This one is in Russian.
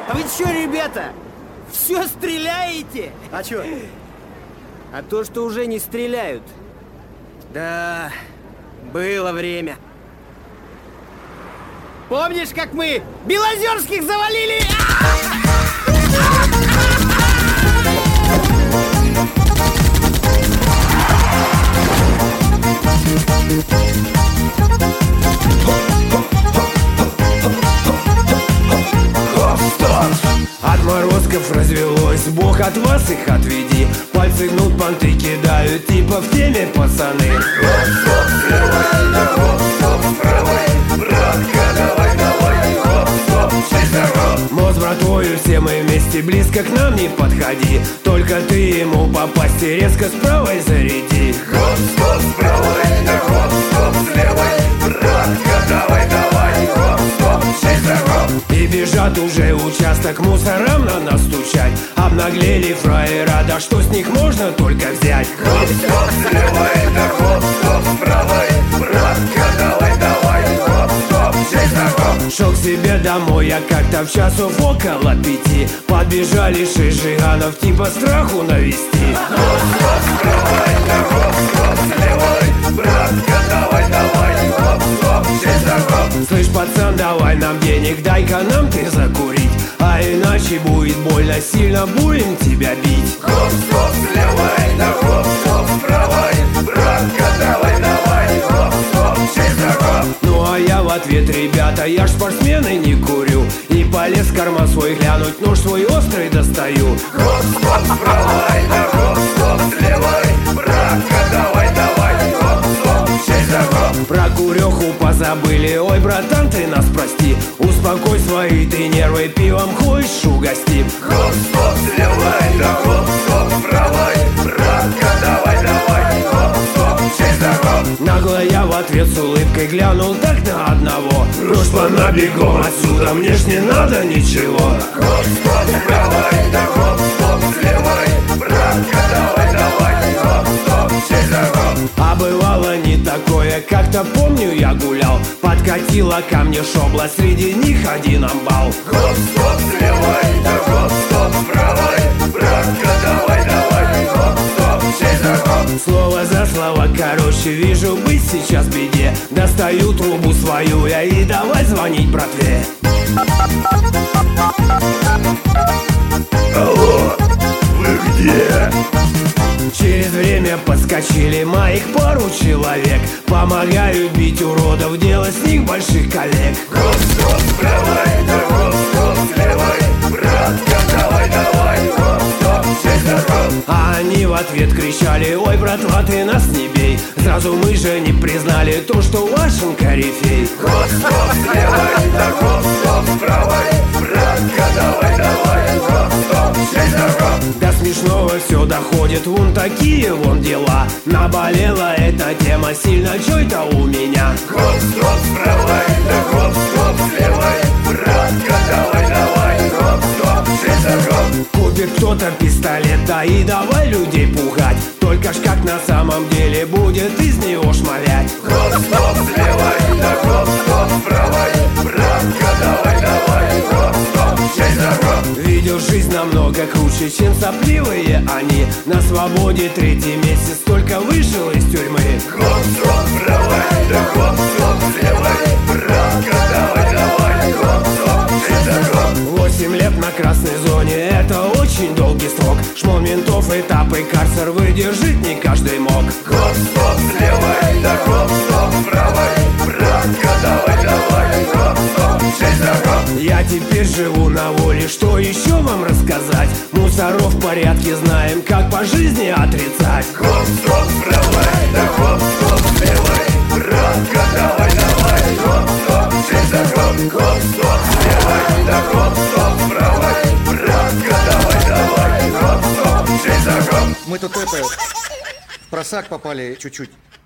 А вы чё, ребята? Все стреляете? А чё? А то, что уже не стреляют. Да, было время. Помнишь, как мы Белозерских завалили? Отморозков развелось, Бог от вас их отведи. Пальцы гнут, понты кидают, типа в теме пацаны. Хоп-стоп, слева, да хоп-стоп, справа, братка, давай, давай, хоп-стоп, чисто. Мол, с братвою все мы вместе, близко к нам не подходи. Только ты ему попасть и резко с правой заряди. Хоп-стоп, справа, да хоп-стоп, слева, братка, давай, давай, хоп-стоп, чисто. И бежат уже участок, мусорам на нас стучать. Обнаглели фраера, да что с них можно только взять. Хоп-стоп, слева, да хоп-стоп, справа, братка, давай, давай, хоп-стоп, чисто. Шел к себе домой, я как-то в часов около 5. Подбежали 6 жиганов, типа страху навести. Хоп-стоп, справа, да хоп-стоп, слева, братка, давай, давай, хоп-стоп, чисто. Слышь, пацан, давай нам денег, дай-ка нам ты закурить. А иначе будет больно, сильно будем тебя бить. Хоп-стоп, слева, да хоп-стоп, справа, братка, давай, давай, хоп-стоп, чисто. Ну а я в ответ, ребята, я ж спортсмен и не курю. И полез в карман свой глянуть, нож свой острый достаю. Хоп-стоп, справа, да хоп-стоп, слева, братка, давай, давай, хоп-стоп, чисто. Про куреху позабыли, ой, братан, ты нас прости. Успокой свои ты нервы, пивом хочешь угости. Хоп-стоп, слева, да хоп-стоп, справа, братка, давай, давай, хоп-стоп, чисто. Нагло я в ответ с улыбкой глянул так на одного. Дружба на бегом отсюда, мне ж не надо ничего. Хоп-стоп, справа, да хоп-стоп, слева, братка, давай, давай, хоп-стоп, чисто. А бывало не такое, как-то помню я гулял. Подкатила ко мне шобла, среди них один амбал. Хоп-стоп, слева, да хоп-стоп, справа, братка, давай, давай, хоп-стоп, чисто. Слово за слово, короче, вижу быть сейчас в беде. Достаю трубу свою я и давай звонить братве. Алло, вы где? Через время подскочили моих пару человек. Помогают бить уродов, делать с них больших коллег. Хоп-стоп, справа, да хоп-стоп, слева, братка, давай, давай, хоп-стоп, чисто. А они в ответ кричали: ой, братва, ты нас не бей. Сразу мы же не признали то, что Вашин корифей. Хоп-стоп, слева, да хоп-стоп, справа, братка, давай, давай, хоп-стоп, чисто. До смешного все доходит, вон такие вон дела. Наболела эта тема сильно, чё это у меня? Хоп-стоп, справа, да хоп-стоп, слева, братка, давай, давай, хоп-стоп, чисто. Купит кто-то пистолет, да и давай людей пугать. Только ж как на самом деле будет из него шмалять. Хоп-стоп, слева, да хоп-стоп, справа, братка, давай, давай, хоп-стоп, чисто. Видел жизнь намного круче, чем сопливые они. На свободе 3-й месяц, только вышел из тюрьмы. Хоп-стоп, справа, да хоп-стоп, слева, братка, давай, давай, хоп-стоп, чисто. 8 лет на красной зоне, это очень долгий срок. Шмон ментов, этап и карцер выдержит не каждый мог. Хоп-стоп, слева, да хоп-стоп, справа, братка, давай, давай, хоп-стоп, чисто. Я теперь живу на воле, что еще вам рассказать? Мусоров в порядке знаем, как по жизни отрицать. Хоп-стоп, справа, да хоп-стоп, слева, братка, давай, давай, хоп-стоп, чисто. Хоп-стоп, слева, да хоп-стоп, справа, братка, давай, давай, хоп-стоп, чисто. Мы тут в просак попали чуть-чуть.